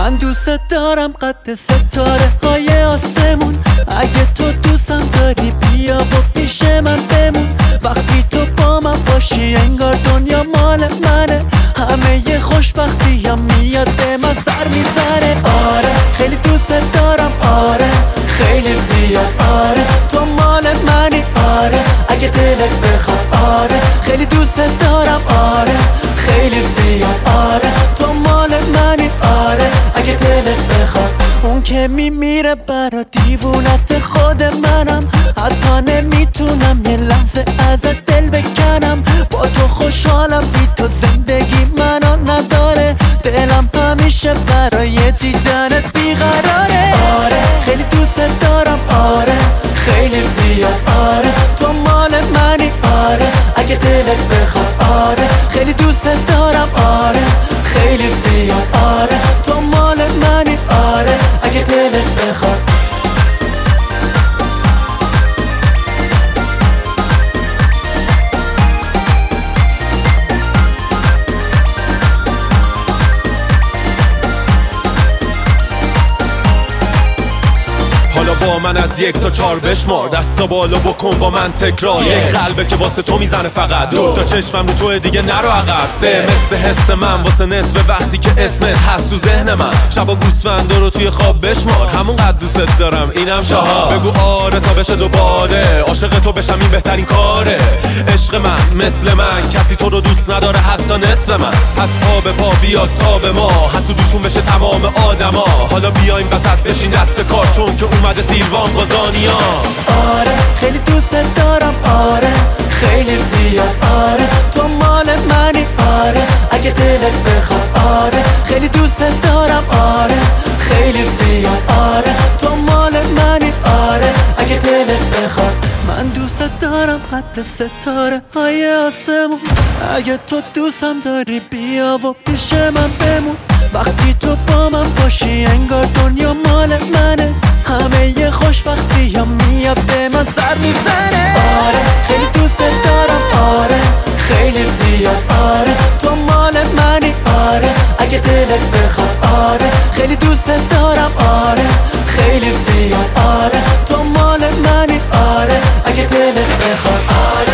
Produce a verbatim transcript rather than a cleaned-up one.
من دوست دارم قد ستاره های آسمون. اگه تو دوستم داری بیا و پیش من بمون. وقتی تو با من باشی انگار دنیا مال منه. همه ی خوشبختی هم میاد به من سر میزنه. آره خیلی دوست دارم، آره خیلی زیاد، آره تو مال منی، آره اگه دلت بخواد، آره خیلی دوست دارم، آره خیلی زیاد، آره تو مال منی، آره اگه دلت بخواد. اون که میمیره برا دیوونت خود منم. حتی نمیتونم یه لحظه ازت دل بکنم. با تو خوشحالم، بی تو زندگی منو نداره. دلم همیشه برای دیدنت بیقراره. آره خیلی دوست دارم، آره خیلی زیاد، آره تو مال منی، آره اگه دلت بخواد، آره خیلی دوست دارم، آره خیلی زیاد، آره تو مال منی، آره اگه دلت بخواد. حالا با من از یک تا چار بشمار، دستا بالا بکن با من تکرار. یک قلبه که واسه تو میزنه فقط، دو تا چشمم رو تو دیگه نرو عقب. سه مثل حس من واسه نصف وقتی که اسمت هست تو ذهن من. شبا گوسفندا رو توی خواب بشمار، همون قد دوست دارم اینم چهار. بگو آره تا بشه دوباره، عاشق تو بشم این بهترین کاره. عشق من مثل من کسی تو رو دوست نداره حتی نصف من. پس پا به پا بیاد تا به ما، حسودوشون بشه تمام آدما. حالا بیایم وسط بشین دست به کار، چون که اومده سیروان قازانیا. آره خیلی دوست دارم، آره خیلی زیاد، آره تو مال منی، آره اگه دلت بخواد، آره خیلی دوست دارم، آره خیلی زیاد، آره تو مال منی، آره اگه دلت بخواد. من دوست دارم قد ستاره های آسمون. اگه تو دوستم داری بیا و پیش من بمون. وقتی تو با من باشی انگار دنیا مال منه. همه ی خوشبختی هم میاد به من سر میزنه. آره خیلی دوست دارم، آره خیلی زیاد، آره تو مال منی، آره اگه دلت بخواد، آره خیلی دوست دارم، آره خیلی زیاد، آره تو مال منی، آره اگه دلت بخواد، آره.